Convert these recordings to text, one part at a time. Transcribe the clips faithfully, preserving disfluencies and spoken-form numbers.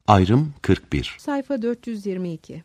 Ayrım kırk bir. Sayfa dört yüz yirmi iki.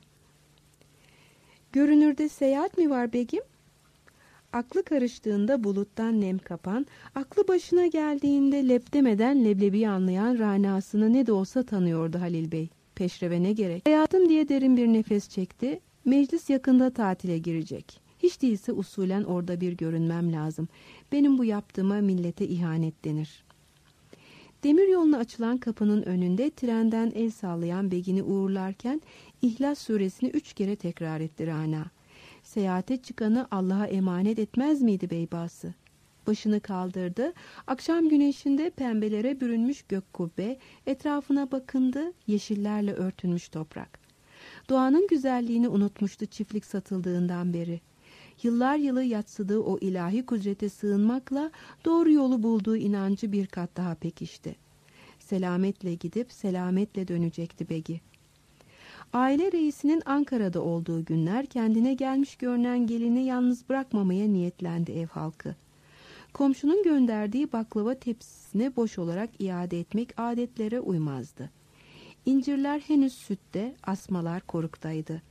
Görünürde seyahat mi var begim? Aklı karıştığında buluttan nem kapan, aklı başına geldiğinde lep demeden leblebiyi anlayan Rana'sını ne de olsa tanıyordu Halil Bey. Peşreve ne gerek? Hayatım diye derin bir nefes çekti. Meclis yakında tatile girecek. Hiç değilse usulen orada bir görünmem lazım. Benim bu yaptığıma millete ihanet denir. Demiryoluna açılan kapının önünde trenden el sallayan begini uğurlarken İhlas suresini üç kere tekrar etti Rana. Seyahate çıkanı Allah'a emanet etmez miydi beybası? Başını kaldırdı. Akşam güneşinde pembelere bürünmüş gök kubbe, etrafına bakındı, yeşillerle örtülmüş toprak. Doğanın güzelliğini unutmuştu çiftlik satıldığından beri. Yıllar yılı yatsıdığı o ilahi kudrete sığınmakla doğru yolu bulduğu inancı bir kat daha pekişti. Selametle gidip selametle dönecekti begi. Aile reisinin Ankara'da olduğu günler kendine gelmiş görünen gelini yalnız bırakmamaya niyetlendi ev halkı. Komşunun gönderdiği baklava tepsisini boş olarak iade etmek adetlere uymazdı. İncirler henüz sütte, asmalar koruktaydı.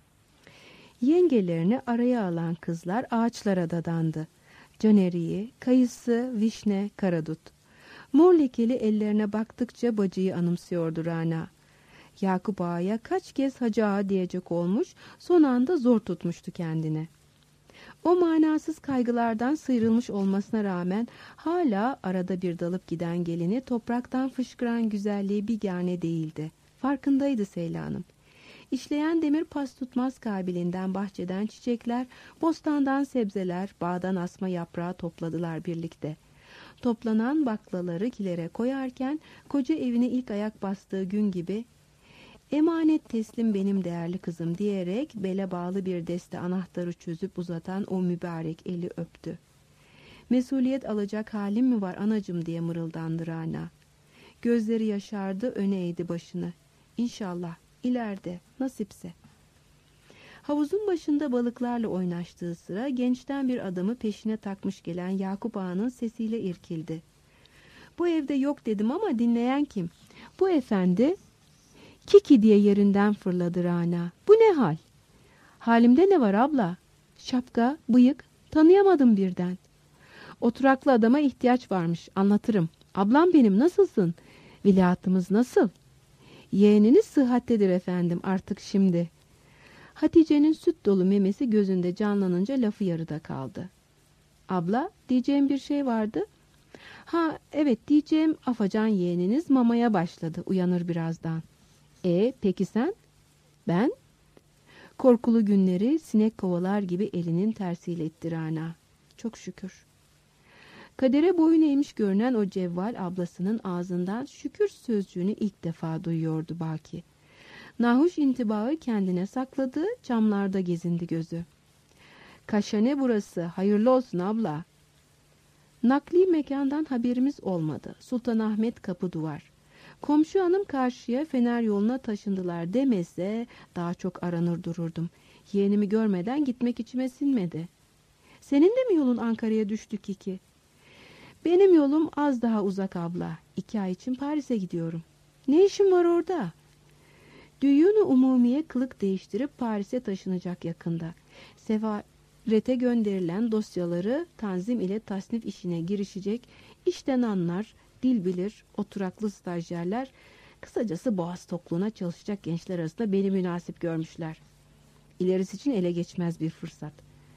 Yengelerini araya alan kızlar ağaçlara dadandı. Caneriyi, kayısı, vişne, karadut. Mor lekeli ellerine baktıkça bacıyı anımsıyordu Rana. Yakup Ağa'ya kaç kez Hacı Ağa diyecek olmuş, son anda zor tutmuştu kendine. O manasız kaygılardan sıyrılmış olmasına rağmen hala arada bir dalıp giden gelini topraktan fışkıran güzelliği bigane değildi. Farkındaydı Seylan'ım. İşleyen demir pas tutmaz kabilinden bahçeden çiçekler, bostandan sebzeler, bağdan asma yaprağı topladılar birlikte. Toplanan baklaları kilere koyarken koca evine ilk ayak bastığı gün gibi "Emanet teslim benim değerli kızım" diyerek bele bağlı bir deste anahtarı çözüp uzatan o mübarek eli öptü. "Mesuliyet alacak halim mi var anacım?" diye mırıldandı Rana. Gözleri yaşardı, öne eğdi başını. "İnşallah, ileride, nasipse." Havuzun başında balıklarla oynaştığı sıra gençten bir adamı peşine takmış gelen Yakup Ağa'nın sesiyle irkildi. "Bu evde yok dedim ama dinleyen kim? Bu efendi..." "Kiki" diye yerinden fırladı Rana. "Bu ne hal?" "Halimde ne var abla? Şapka, bıyık, tanıyamadım birden." "Oturaklı adama ihtiyaç varmış, anlatırım. Ablam benim, nasılsın? Veliahtımız nasıl?" "Yeğeniniz sıhhattedir efendim artık şimdi." Hatice'nin süt dolu memesi gözünde canlanınca lafı yarıda kaldı. "Abla, diyeceğim bir şey vardı." "Ha, evet diyeceğim, afacan yeğeniniz mamaya başladı, uyanır birazdan." "E, peki sen?" "Ben?" Korkulu günleri sinek kovalar gibi elinin tersiyle itti Rana. "Çok şükür." Kadere boyun eğmiş görünen o cevval ablasının ağzından şükür sözcüğünü ilk defa duyuyordu Baki. Nahuş intibağı kendine sakladı, camlarda gezindi gözü. "Kaşhane burası, hayırlı olsun abla." Nakli mekandan haberimiz olmadı. Sultanahmet kapı duvar. Komşu hanım karşıya Fener yoluna taşındılar demese daha çok aranır dururdum. Yeğenimi görmeden gitmek içime sinmedi. "Senin de mi yolun Ankara'ya düştü Kiki?" "Benim yolum az daha uzak abla. İki ay için Paris'e gidiyorum." "Ne işin var orada?" "Düğün-ü umumiye kılık değiştirip Paris'e taşınacak yakında. Sefarete gönderilen dosyaları tanzim ile tasnif işine girişecek, işten anlar, dil bilir, oturaklı stajyerler, kısacası boğaz tokluğuna çalışacak gençler arasında beni münasip görmüşler. İlerisi için ele geçmez bir fırsat."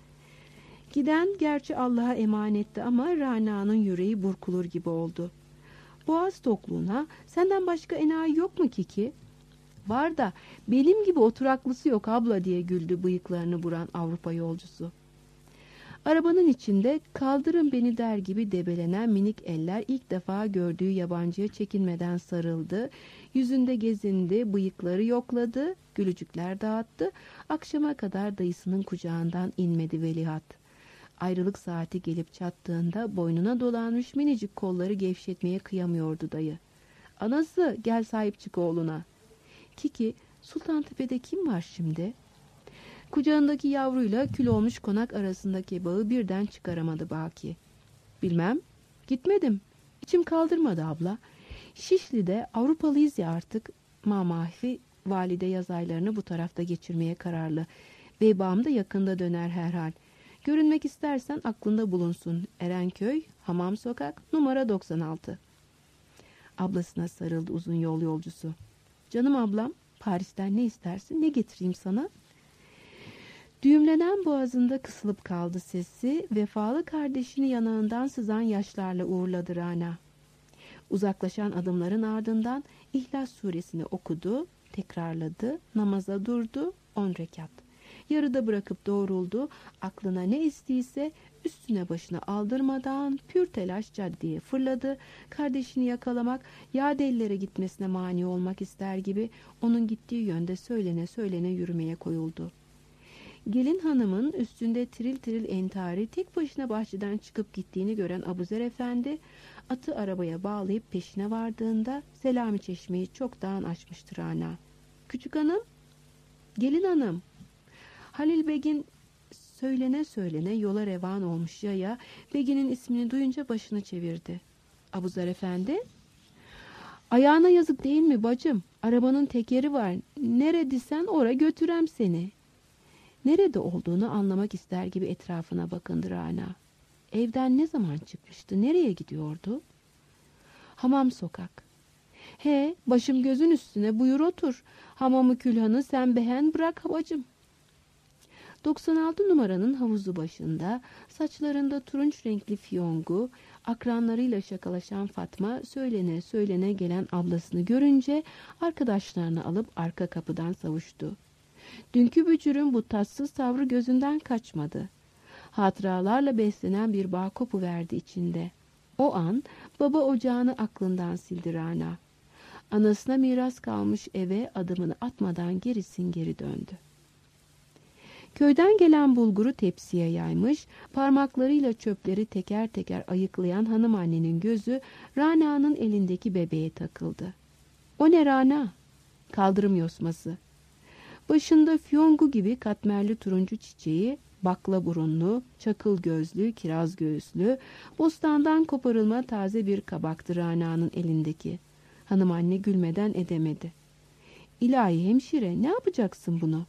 Giden gerçi Allah'a emanetti ama Rana'nın yüreği burkulur gibi oldu. "Boğaz tokluğuna senden başka enayi yok mu Kiki?" "Var da benim gibi oturaklısı yok abla" diye güldü bıyıklarını buran Avrupa yolcusu. Arabanın içinde "kaldırın beni" der gibi debelenen minik eller ilk defa gördüğü yabancıya çekinmeden sarıldı, yüzünde gezindi, bıyıkları yokladı, gülücükler dağıttı. Akşama kadar dayısının kucağından inmedi veliaht. Ayrılık saati gelip çattığında boynuna dolanmış minicik kolları gevşetmeye kıyamıyordu dayı. "Anası, gel sahip çık oğluna." "Kiki, Sultantepe'de kim var şimdi?" Kucağındaki yavruyla kül olmuş konak arasındaki bağı birden çıkaramadı Baki. "Bilmem, gitmedim. İçim kaldırmadı abla. Şişli'de, Avrupalıyız ya artık. Mamafi valide yaz aylarını bu tarafta geçirmeye kararlı. Beybağım da yakında döner herhal. Görünmek istersen aklında bulunsun. Erenköy, Hamam Sokak, numara doksan altı. Ablasına sarıldı uzun yol yolcusu. Canım ablam, Paris'ten ne istersin, ne getireyim sana? Düğümlenen boğazında kısılıp kaldı sesi, vefalı kardeşini yanağından sızan yaşlarla uğurladı Rana. Uzaklaşan adımların ardından İhlas suresini okudu, tekrarladı, namaza durdu, on rekat. Yarıda bırakıp doğruldu, aklına ne istiyse üstüne başına aldırmadan pür telaş caddeye fırladı. Kardeşini yakalamak, yadellere gitmesine mani olmak ister gibi onun gittiği yönde söylene söylene yürümeye koyuldu. Gelin hanımın üstünde tiril tiril entari tek başına bahçeden çıkıp gittiğini gören Abuzer Efendi, atı arabaya bağlayıp peşine vardığında Selami Çeşme'yi çoktan açmıştır ana. Küçük hanım, gelin hanım. Halil Begin söylene söylene yola revan olmuş yaya, Begin'in ismini duyunca başını çevirdi. Abuzer Efendi, ayağına yazık değil mi bacım? Arabanın tekeri var. Neredisen ora götürem seni. Nerede olduğunu anlamak ister gibi etrafına bakındı Rana. Evden ne zaman çıkmıştı? Nereye gidiyordu? Hamam Sokak. He, başım gözün üstüne, buyur otur. Hamamı külhanı sen beğen bırak bacım. doksan altı numaranın havuzu başında, saçlarında turunç renkli fiyongu, akranlarıyla şakalaşan Fatma söylene söylene gelen ablasını görünce arkadaşlarını alıp arka kapıdan savuştu. Dünkü bücürün bu tatsız tavrı gözünden kaçmadı. Hatıralarla beslenen bir bağ kopuverdi içinde. O an baba ocağını aklından sildi Rana. Anasına miras kalmış eve adımını atmadan gerisin geri döndü. Köyden gelen bulguru tepsiye yaymış, parmaklarıyla çöpleri teker teker ayıklayan hanım annenin gözü Rana'nın elindeki bebeğe takıldı. O ne Rana? Kaldırım yosması. Başında fiyongu gibi katmerli turuncu çiçeği, bakla burunlu, çakıl gözlü, kiraz göğüslü, bostandan koparılma taze bir kabaktı Rana'nın elindeki. Hanım anne gülmeden edemedi. İlahi hemşire, ne yapacaksın bunu?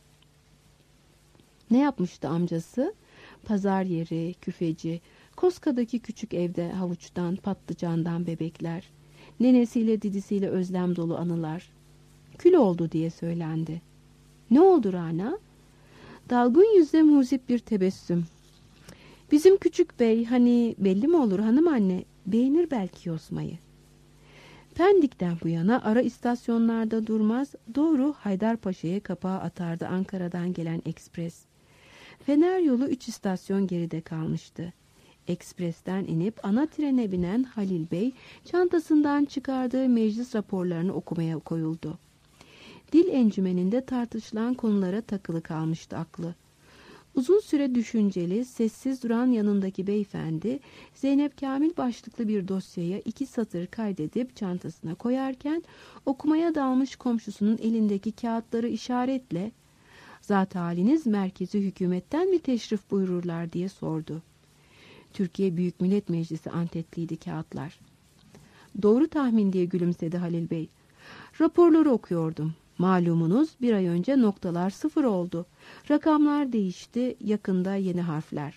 Ne yapmıştı amcası? Pazar yeri, küfeci, Koska'daki küçük evde havuçtan, patlıcandan bebekler, nenesiyle didisiyle özlem dolu anılar. Kül oldu diye söylendi. Ne oldu Rana? Dalgın yüzle muzip bir tebessüm. Bizim küçük bey, hani belli mi olur hanım anne, beğenir belki yosmayı. Pendik'ten bu yana ara istasyonlarda durmaz, doğru Haydarpaşa'ya kapağı atardı Ankara'dan gelen ekspres. Fener yolu üç istasyon geride kalmıştı. Ekspresten inip ana trene binen Halil Bey, çantasından çıkardığı meclis raporlarını okumaya koyuldu. Dil encümeninde tartışılan konulara takılı kalmıştı aklı. Uzun süre düşünceli, sessiz duran yanındaki beyefendi, Zeynep Kamil başlıklı bir dosyaya iki satır kaydedip çantasına koyarken, okumaya dalmış komşusunun elindeki kağıtları işaretle, "Zat haliniz merkezi hükümetten mi teşrif buyururlar?" diye sordu. Türkiye Büyük Millet Meclisi antetliydi kağıtlar. "Doğru tahmin" diye gülümsedi Halil Bey. "Raporları okuyordum. Malumunuz bir ay önce noktalar sıfır oldu. Rakamlar değişti, yakında yeni harfler."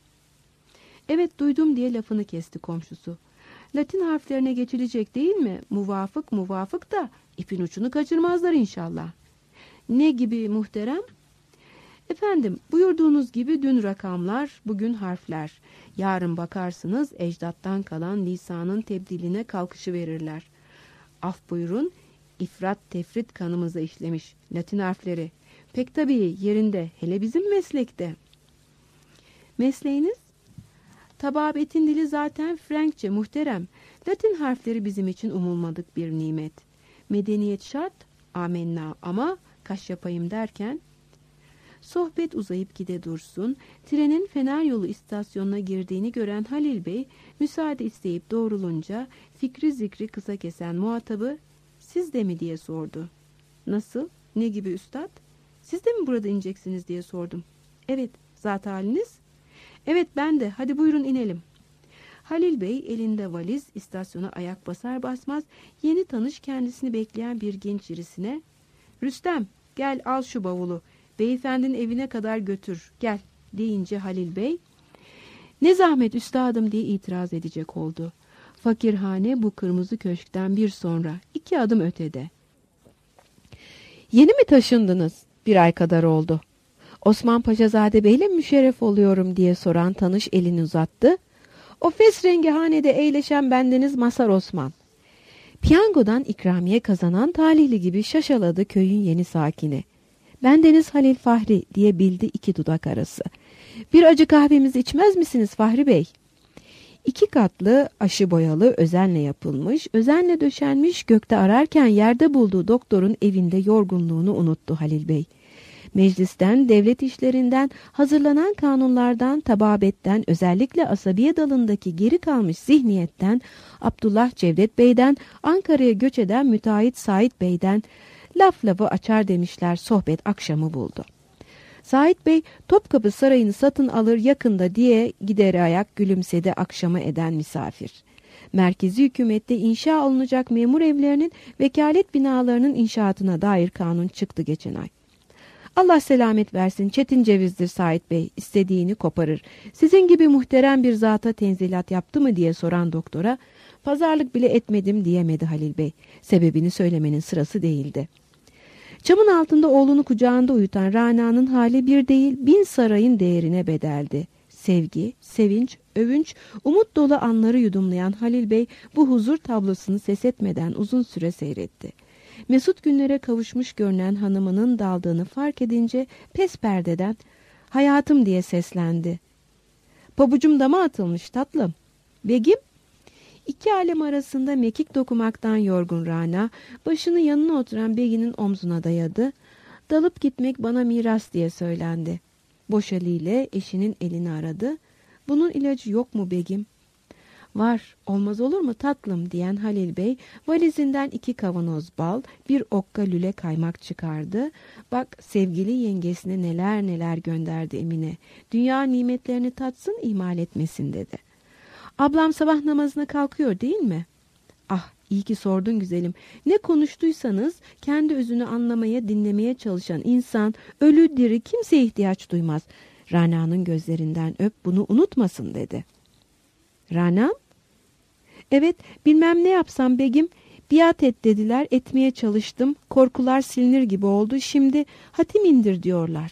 "Evet duydum" diye lafını kesti komşusu. "Latin harflerine geçilecek değil mi? Muvafık muvafık da ipin ucunu kaçırmazlar inşallah." "Ne gibi muhterem?" "Efendim buyurduğunuz gibi dün rakamlar, bugün harfler. Yarın bakarsınız ecdattan kalan lisanın tebdiline kalkışı verirler. Af buyurun, ifrat tefrit kanımıza işlemiş Latin harfleri. Pek tabii yerinde, hele bizim meslekte." "Mesleğiniz?" "Tababetin dili zaten Frenkçe muhterem. Latin harfleri bizim için umulmadık bir nimet. Medeniyet şart, amenna, ama kaş yapayım derken..." Sohbet uzayıp gide dursun, trenin Fener yolu istasyonuna girdiğini gören Halil Bey, müsaade isteyip doğrulunca fikri zikri kısa kesen muhatabı, "Siz de mi?" diye sordu. "Nasıl? Ne gibi üstad? Siz de mi burada ineceksiniz?" diye sordum. "Evet, zat haliniz?" "Evet ben de, hadi buyurun inelim." Halil Bey elinde valiz istasyona ayak basar basmaz yeni tanış kendisini bekleyen bir genç irisine "Rüstem, gel al şu bavulu, beyefendinin evine kadar götür, gel" deyince Halil Bey "Ne zahmet üstadım" diye itiraz edecek oldu. Fakirhane bu kırmızı köşkten bir sonra iki adım ötede. "Yeni mi taşındınız?" "Bir ay kadar oldu." "Osman Paşazade Bey'le müşerref oluyorum" diye soran tanış elini uzattı. "O fesrengi hanede eğleşen bendeniz Mazhar Osman." Piyangodan ikramiye kazanan talihli gibi şaşaladı köyün yeni sakini. "Bendeniz Halil Fahri" diye bildi iki dudak arası. "Bir acı kahvemizi içmez misiniz Fahri Bey?" İki katlı, aşı boyalı, özenle yapılmış, özenle döşenmiş, gökte ararken yerde bulduğu doktorun evinde yorgunluğunu unuttu Halil Bey. Meclisten, devlet işlerinden, hazırlanan kanunlardan, tababetten, özellikle asabiye dalındaki geri kalmış zihniyetten, Abdullah Cevdet Bey'den, Ankara'ya göç eden müteahhit Said Bey'den laf lafı açar demişler, sohbet akşamı buldu. Said Bey Topkapı Sarayı'nı satın alır yakında diye gider ayak gülümsedi akşamı eden misafir. Merkezi hükümette inşa olunacak memur evlerinin vekalet binalarının inşaatına dair kanun çıktı geçen ay. Allah selamet versin, çetin cevizdir Said Bey, istediğini koparır. Sizin gibi muhterem bir zata tenzilat yaptı mı diye soran doktora, pazarlık bile etmedim diyemedi Halil Bey. Sebebini söylemenin sırası değildi. Camın altında oğlunu kucağında uyutan Rana'nın hali bir değil bin sarayın değerine bedeldi. Sevgi, sevinç, övünç, umut dolu anları yudumlayan Halil Bey bu huzur tablosunu ses etmeden uzun süre seyretti. Mesut günlere kavuşmuş görünen hanımının daldığını fark edince pes perdeden "Hayatım" diye seslendi. "Pabucum dama atılmış tatlım." "Begim?" İki alem arasında mekik dokumaktan yorgun Rana, başını yanına oturan Begin'in omzuna dayadı. "Dalıp gitmek bana miras" diye söylendi. Boş eliyle eşinin elini aradı. "Bunun ilacı yok mu Begim?" "Var, olmaz olur mu tatlım" diyen Halil Bey valizinden iki kavanoz bal, bir okka lüle kaymak çıkardı. "Bak sevgili yengesine neler neler gönderdi Emine. Dünya nimetlerini tatsın, ihmal etmesin" dedi. "Ablam sabah namazına kalkıyor değil mi?" "Ah, iyi ki sordun güzelim. Ne konuştuysanız kendi özünü anlamaya, dinlemeye çalışan insan, ölü diri kimseye ihtiyaç duymaz. Rana'nın gözlerinden öp, bunu unutmasın" dedi. "Rana'm?" "Evet, bilmem ne yapsam Begim. Biat et dediler, etmeye çalıştım. Korkular silinir gibi oldu. Şimdi hatim indir diyorlar."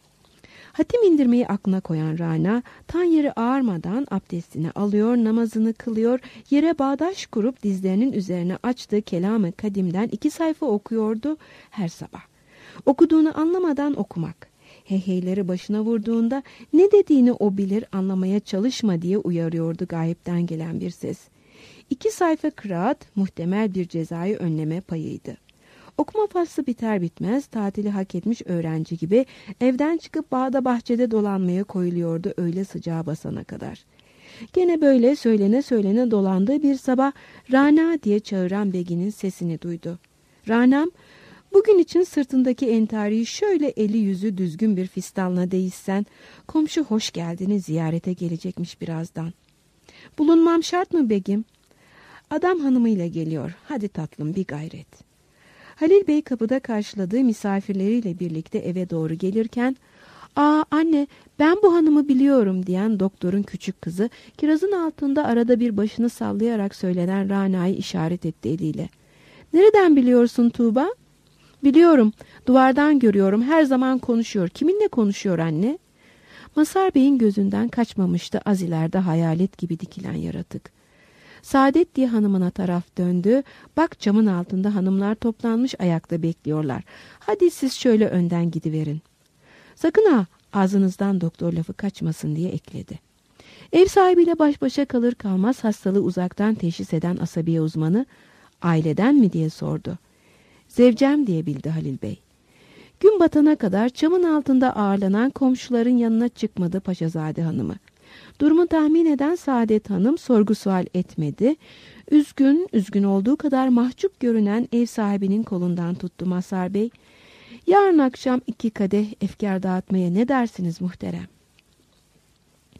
Hatim indirmeyi aklına koyan Rana, tan yeri ağarmadan abdestini alıyor, namazını kılıyor, yere bağdaş kurup dizlerinin üzerine açtığı kelam-ı kadimden iki sayfa okuyordu her sabah. Okuduğunu anlamadan okumak. Heyheyleri başına vurduğunda ne dediğini o bilir, anlamaya çalışma diye uyarıyordu gayipten gelen bir ses. İki sayfa kıraat muhtemel bir cezayı önleme payıydı. Okuma faslı biter bitmez tatili hak etmiş öğrenci gibi evden çıkıp bağda bahçede dolanmaya koyuluyordu öğle sıcağı basana kadar. Gene böyle söylene söylene dolandığı bir sabah "Rana" diye çağıran Begin'in sesini duydu. "Rana'm, bugün için sırtındaki entariyi şöyle eli yüzü düzgün bir fistanla değişsen, komşu hoş geldini ziyarete gelecekmiş birazdan." "Bulunmam şart mı Begim?" "Adam hanımıyla geliyor. Hadi tatlım, bir gayret." Halil Bey kapıda karşıladığı misafirleriyle birlikte eve doğru gelirken "Aa anne, ben bu hanımı biliyorum" diyen doktorun küçük kızı kirazın altında arada bir başını sallayarak söylenen Rana'yı işaret etti eliyle. "Nereden biliyorsun Tuğba?" "Biliyorum, duvardan görüyorum, her zaman konuşuyor." "Kiminle konuşuyor anne?" Mazhar Bey'in gözünden kaçmamıştı az ileride hayalet gibi dikilen yaratık. Saadet diye hanımına taraf döndü. "Bak, camın altında hanımlar toplanmış ayakta bekliyorlar. Hadi siz şöyle önden gidiverin." "Sakın ha, ağzınızdan doktor lafı kaçmasın" diye ekledi. Ev sahibiyle baş başa kalır kalmaz hastalığı uzaktan teşhis eden asabiye uzmanı "Aileden mi?" diye sordu. "Zevcem" diye bildi Halil Bey. Gün batana kadar çamın altında ağırlanan komşuların yanına çıkmadı Paşazade hanımı. Durumu tahmin eden Saadet Hanım sorgu sual etmedi. Üzgün, üzgün olduğu kadar mahcup görünen ev sahibinin kolundan tuttu Mazhar Bey. "Yarın akşam iki kadeh efkar dağıtmaya ne dersiniz muhterem?"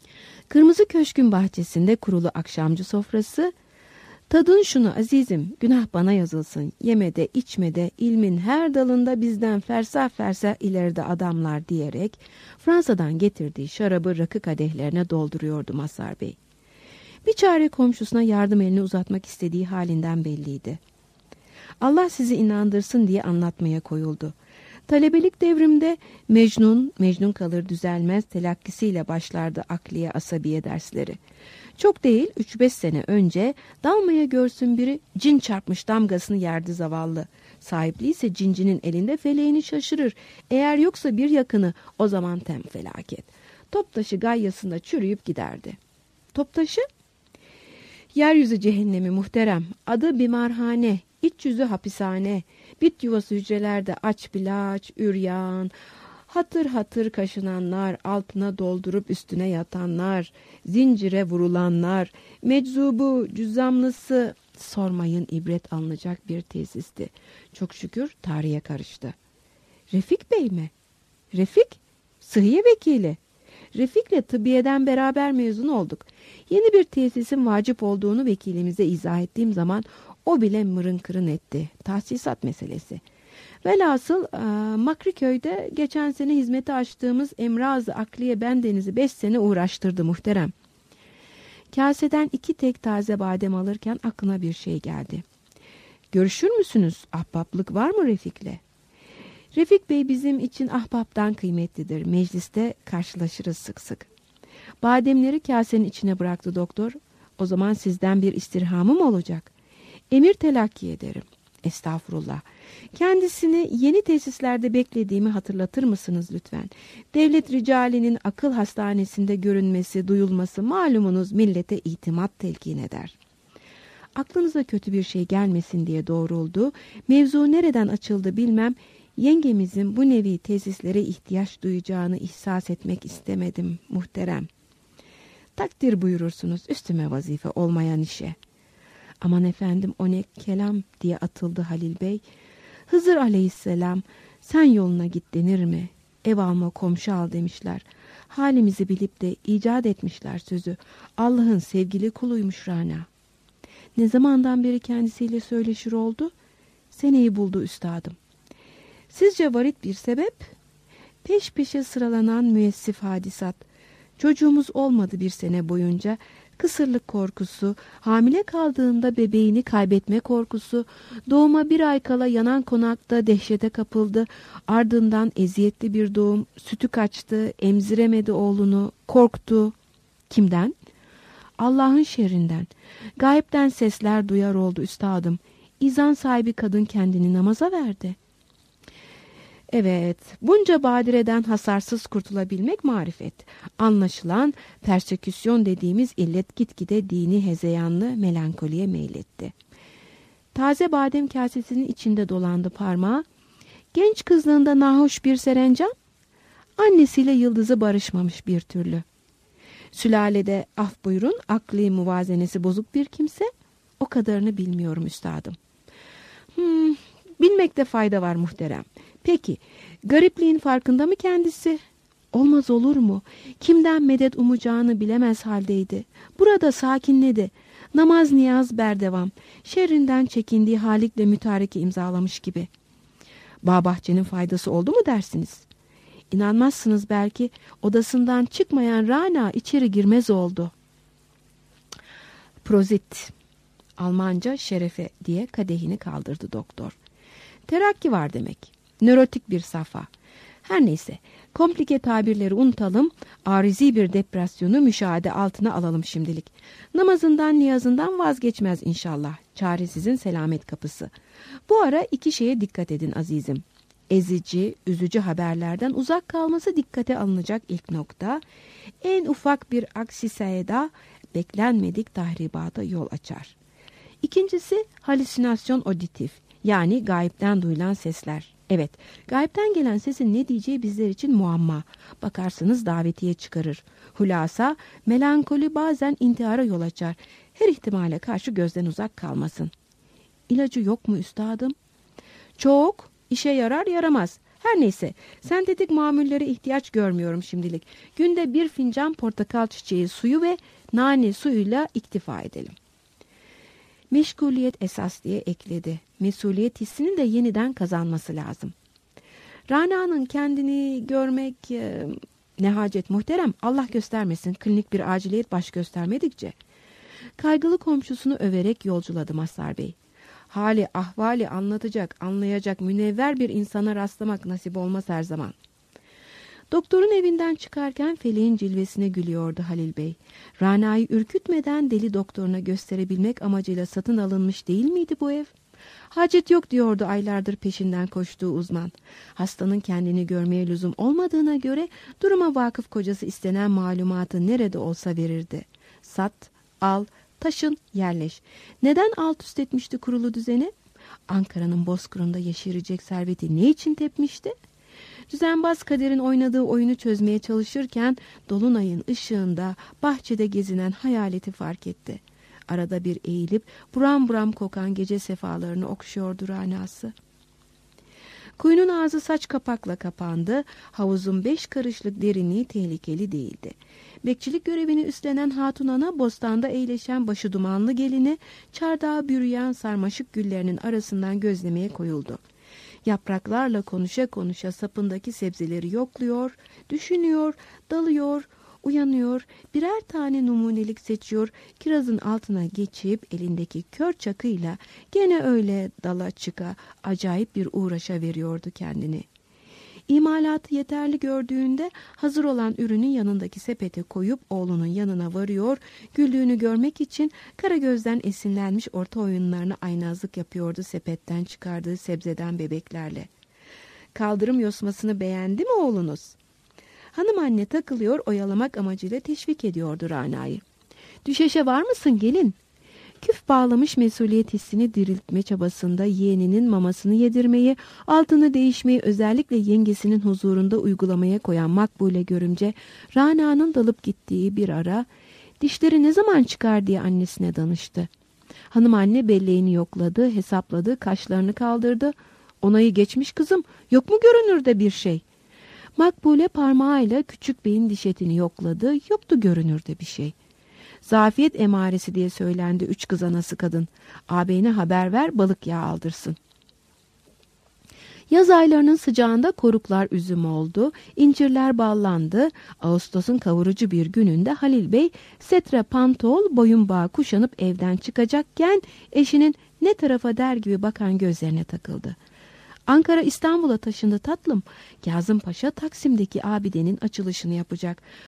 Kırmızı Köşk'ün bahçesinde kurulu akşamcı sofrası, "Tadın şunu azizim, günah bana yazılsın. Yemede, içmede, ilmin her dalında bizden fersah fersah ileride adamlar" diyerek Fransa'dan getirdiği şarabı rakı kadehlerine dolduruyordu Mazhar Bey. Bir çare komşusuna yardım elini uzatmak istediği halinden belliydi. Allah sizi inandırsın diye anlatmaya koyuldu. Talebelik devrimde Mecnun, Mecnun kalır düzelmez telakkisiyle başlardı akliye asabiye dersleri. Çok değil üç beş sene önce dalmaya görsün biri cin çarpmış damgasını yerdi zavallı. Sahipli ise cincinin elinde feleğini şaşırır. Eğer yoksa bir yakını o zaman tem felaket. Toptaşı gayyasında çürüyüp giderdi. Toptaşı? Yeryüzü cehennemi muhterem. Adı bimarhane, iç yüzü hapishane. Bit yuvası hücrelerde aç bilaç, üryan, hatır hatır kaşınanlar, altına doldurup üstüne yatanlar, zincire vurulanlar, meczubu, cüzzamlısı, sormayın ibret alınacak bir tesisti. Çok şükür tarihe karıştı. Refik Bey mi? Refik? Sıhhiye vekili. Refik'le tıbbiyeden beraber mezun olduk. Yeni bir tesisin vacip olduğunu vekilimize izah ettiğim zaman o bile mırın kırın etti. Tahsisat meselesi. Velhasıl e, Makriköy'de geçen sene hizmete açtığımız Emraz-ı Akliye bendenizi beş sene uğraştırdı muhterem. Kaseden iki tek taze badem alırken aklına bir şey geldi. Görüşür müsünüz? Ahbaplık var mı Refik'le? Refik Bey bizim için ahbaptan kıymetlidir. Mecliste karşılaşırız sık sık. Bademleri kasenin içine bıraktı doktor. O zaman sizden bir istirhamım olacak. Emir telakki ederim. Estağfurullah. Kendisini yeni tesislerde beklediğimi hatırlatır mısınız lütfen? Devlet ricalinin akıl hastanesinde görünmesi, duyulması malumunuz millete itimat telkin eder. Aklınıza kötü bir şey gelmesin diye doğruldu. Mevzu nereden açıldı bilmem. Yengemizin bu nevi tesislere ihtiyaç duyacağını ihsas etmek istemedim muhterem. Takdir buyurursunuz üstüme vazife olmayan işe. Aman efendim o ne kelam diye atıldı Halil Bey. Hızır aleyhisselam sen yoluna git denir mi? Ev alma komşu al demişler. Halimizi bilip de icat etmişler sözü. Allah'ın sevgili kuluymuş Rana. Ne zamandan beri kendisiyle söyleşir oldu? Seneyi buldu üstadım. Sizce varit bir sebep? Peş peşe sıralanan müessif hadisat. Çocuğumuz olmadı bir sene boyunca. Kısırlık korkusu, hamile kaldığında bebeğini kaybetme korkusu, doğuma bir ay kala yanan konakta dehşete kapıldı. Ardından eziyetli bir doğum, sütü kaçtı, emziremedi oğlunu, korktu. Kimden? Allah'ın şerrinden. Gayipten sesler duyar oldu üstadım. İzan sahibi kadın kendini namaza verdi. Evet, bunca badireden hasarsız kurtulabilmek marifet. Anlaşılan perseküsyon dediğimiz illet gitgide dini hezeyanlı melankoliye meyletti. Taze badem kasesinin içinde dolandı parmağı. Genç kızlığında nahoş bir serencam, annesiyle yıldızı barışmamış bir türlü. Sülalede af buyurun, akli muvazenesi bozuk bir kimse, o kadarını bilmiyorum üstadım. Hmm, bilmekte fayda var muhterem. Peki, garipliğin farkında mı kendisi? Olmaz olur mu? Kimden medet umacağını bilemez haldeydi. Burada sakinledi. Namaz niyaz berdevam. Şerrinden çekindiği Halik'le mütareke imzalamış gibi. Bağ bahçenin faydası oldu mu dersiniz? İnanmazsınız belki, odasından çıkmayan Rana içeri girmez oldu. Prozit, Almanca şerefe diye kadehini kaldırdı doktor. Terakki var demek. Nörotik bir safa. Her neyse, komplike tabirleri unutalım, arizi bir depresyonu müşahede altına alalım şimdilik. Namazından niyazından vazgeçmez inşallah. Çaresizin selamet kapısı. Bu ara iki şeye dikkat edin azizim. Ezici, üzücü haberlerden uzak kalması dikkate alınacak ilk nokta. En ufak bir aksi sayede beklenmedik tahribata yol açar. İkincisi halüsinasyon auditif, yani gayipten duyulan sesler. Evet, gayipten gelen sesin ne diyeceği bizler için muamma. Bakarsınız davetiye çıkarır. Hulasa, melankoli bazen intihara yol açar. Her ihtimale karşı gözden uzak kalmasın. İlacı yok mu üstadım? Çok, işe yarar yaramaz. Her neyse, sentetik mamullere ihtiyaç görmüyorum şimdilik. Günde bir fincan portakal çiçeği suyu ve nane suyuyla iktifa edelim. Meşguliyet esas diye ekledi. Mesuliyet hissini de yeniden kazanması lazım. Rana'nın kendini görmek e, ne hacet muhterem, Allah göstermesin, klinik bir aciliyet baş göstermedikçe. Kaygılı komşusunu överek yolculadı Mazhar Bey. Hali ahvali anlatacak, anlayacak münevver bir insana rastlamak nasip olmaz her zaman. Doktorun evinden çıkarken feleğin cilvesine gülüyordu Halil Bey. Rana'yı ürkütmeden deli doktoruna gösterebilmek amacıyla satın alınmış değil miydi bu ev? Hacet yok diyordu aylardır peşinden koştuğu uzman. Hastanın kendini görmeye lüzum olmadığına göre duruma vakıf kocası istenen malumatı nerede olsa verirdi. Sat, al, taşın, yerleş. Neden alt üst etmişti kurulu düzeni? Ankara'nın bozkırında yeşerecek serveti ne için tepmişti? Düzenbaz Kader'in oynadığı oyunu çözmeye çalışırken dolunayın ışığında bahçede gezinen hayaleti fark etti. Arada bir eğilip buram buram kokan gece sefalarını okşuyordu Rana'sı. Kuyunun ağzı saç kapakla kapandı. Havuzun beş karışlık derinliği tehlikeli değildi. Bekçilik görevini üstlenen Hatun Ana, bostanda eğleşen başı dumanlı gelini, çardağa bürüyen sarmaşık güllerinin arasından gözlemeye koyuldu. Yapraklarla konuşa konuşa sapındaki sebzeleri yokluyor, düşünüyor, dalıyor, uyanıyor, birer tane numunelik seçiyor, kirazın altına geçip elindeki kör çakıyla gene öyle dala çıka acayip bir uğraşa veriyordu kendini. İmalatı yeterli gördüğünde hazır olan ürünün yanındaki sepete koyup oğlunun yanına varıyor, güldüğünü görmek için Karagöz'den esinlenmiş orta oyunlarına aynazlık yapıyordu sepetten çıkardığı sebzeden bebeklerle. Kaldırım yosmasını beğendi mi oğlunuz? Hanım anne takılıyor, oyalamak amacıyla teşvik ediyordu Rana'yı. Düşeşe var mısın gelin? Küf bağlamış mesuliyet hissini diriltme çabasında yeğeninin mamasını yedirmeyi, altını değişmeyi özellikle yengesinin huzurunda uygulamaya koyan Makbule görümce, Rana'nın dalıp gittiği bir ara, dişleri ne zaman çıkar diye annesine danıştı. Hanım anne belleğini yokladı, hesapladı, kaşlarını kaldırdı. Onayı geçmiş kızım, yok mu görünürde bir şey? Makbule parmağıyla küçük beyin diş etini yokladı, yoktu görünürde bir şey. Zafiyet emaresi diye söylendi üç kız anası kadın. Ağabeyine haber ver, balık yağı aldırsın. Yaz aylarının sıcağında koruklar üzüm oldu, incirler ballandı. Ağustos'un kavurucu bir gününde Halil Bey setre pantol, boyun bağı kuşanıp evden çıkacakken eşinin ne tarafa der gibi bakan gözlerine takıldı. Ankara İstanbul'a taşındı tatlım. Kazım Paşa Taksim'deki abidenin açılışını yapacak.